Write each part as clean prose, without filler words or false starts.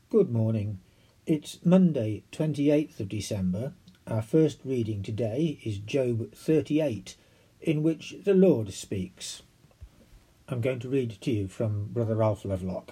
Good morning. It's Monday, 28th of December. Our first reading today is Job 38, in which the Lord speaks. I'm going to read to you from Brother Ralph Lovelock.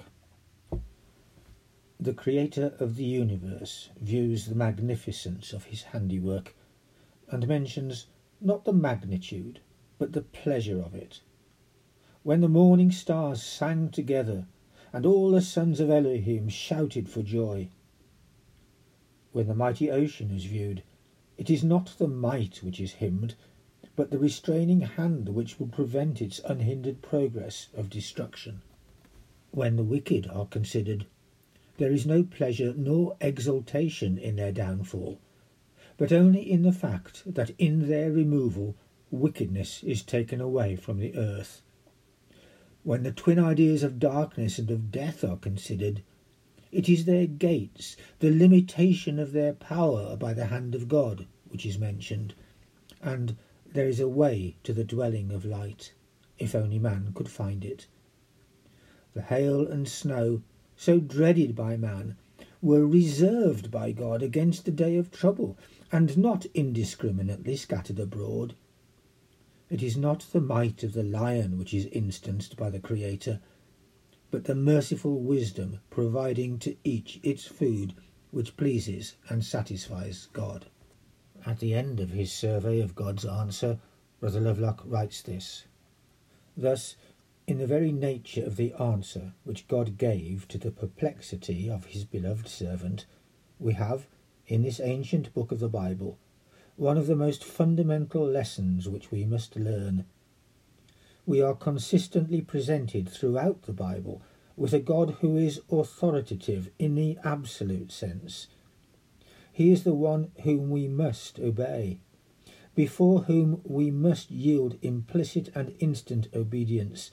The Creator of the universe views the magnificence of his handiwork and mentions not the magnitude, but the pleasure of it. When the morning stars sang together, and all the sons of Elohim shouted for joy. When the mighty ocean is viewed, it is not the might which is hymned, but the restraining hand which will prevent its unhindered progress of destruction. When the wicked are considered, there is no pleasure nor exultation in their downfall, but only in the fact that in their removal wickedness is taken away from the earth. When the twin ideas of darkness and of death are considered, it is their gates, the limitation of their power by the hand of God, which is mentioned, and there is a way to the dwelling of light, if only man could find it. The hail and snow, so dreaded by man, were reserved by God against the day of trouble, and not indiscriminately scattered abroad. It is not the might of the lion which is instanced by the Creator, but the merciful wisdom providing to each its food which pleases and satisfies God. At the end of his survey of God's answer, Brother Lovelock writes this: Thus, in the very nature of the answer which God gave to the perplexity of his beloved servant, we have, in this ancient book of the Bible, one of the most fundamental lessons which we must learn. We are consistently presented throughout the Bible with a God who is authoritative in the absolute sense. He is the one whom we must obey, before whom we must yield implicit and instant obedience,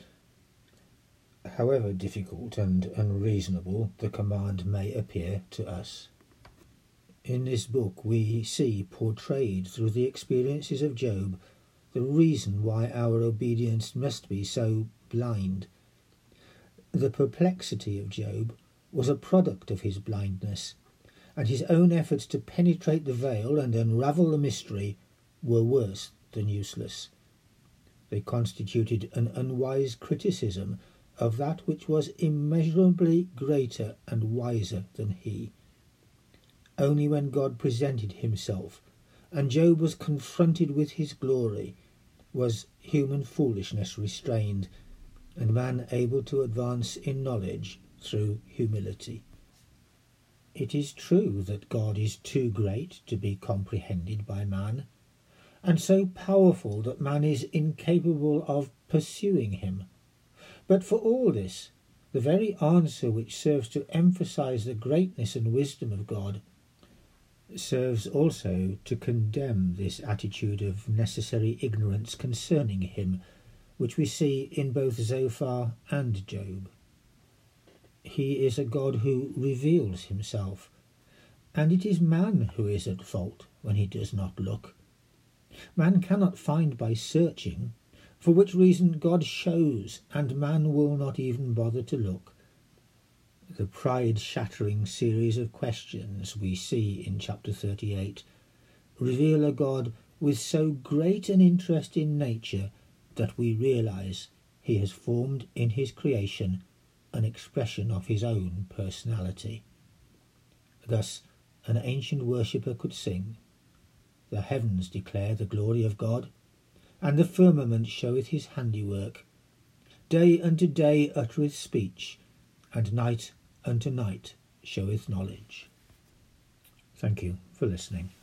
however difficult and unreasonable the command may appear to us. In this book we see portrayed through the experiences of Job the reason why our obedience must be so blind. The perplexity of Job was a product of his blindness, and his own efforts to penetrate the veil and unravel the mystery were worse than useless. They constituted an unwise criticism of that which was immeasurably greater and wiser than he. Only when God presented himself, and Job was confronted with his glory, was human foolishness restrained, and man able to advance in knowledge through humility. It is true that God is too great to be comprehended by man, and so powerful that man is incapable of pursuing him. But for all this, the very answer which serves to emphasize the greatness and wisdom of God serves also to condemn this attitude of necessary ignorance concerning him, which we see in both Zophar and Job. He is a God who reveals himself, and it is man who is at fault when he does not look. Man cannot find by searching, for which reason God shows, and man will not even bother to look. The pride-shattering series of questions we see in chapter 38 reveal a God with so great an interest in nature that we realize he has formed in his creation an expression of his own personality. Thus, an ancient worshipper could sing, "The heavens declare the glory of God, and the firmament showeth his handiwork. Day unto day uttereth speech, and night unto night showeth knowledge." Thank you for listening.